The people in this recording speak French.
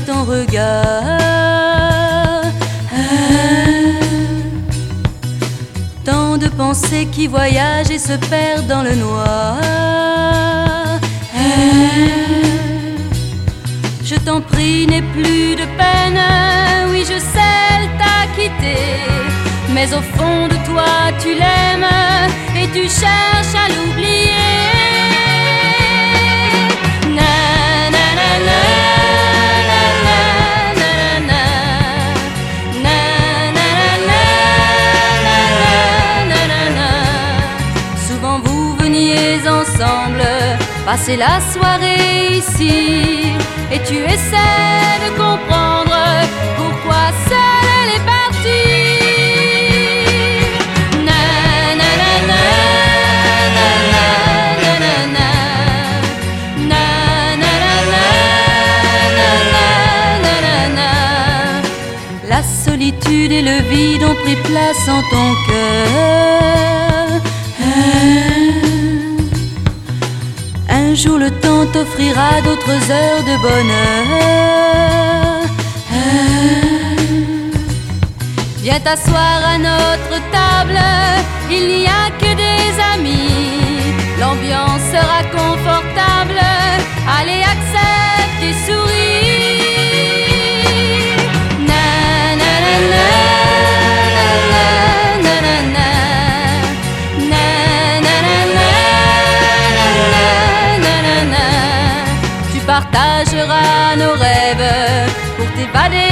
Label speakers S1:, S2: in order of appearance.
S1: ton regard. Tant de pensées qui voyagent et se perdent dans le noir. Je t'en prie, n'aie plus de peine. Oui, je sais, elle t'a quitté, mais au fond de toi tu l'aimes et tu cherches à l'oublier. Na na na na na na na na na na na na na. Souvent vous veniez ensemble passer la soirée ici, et tu essaies de comprendre pourquoi seule elle est partie. Na na na na na na na na na na na na na na. La solitude et le vide ont pris place en ton cœur. Un jour le temps t'offrira d'autres heures de bonheur. Viens t'asseoir à notre table, il n'y a que des amis. L'ambiance sera confortable, allez accepte et souris. Na na na na na na na na na na na. Tu partageras nos rêves pour t'évader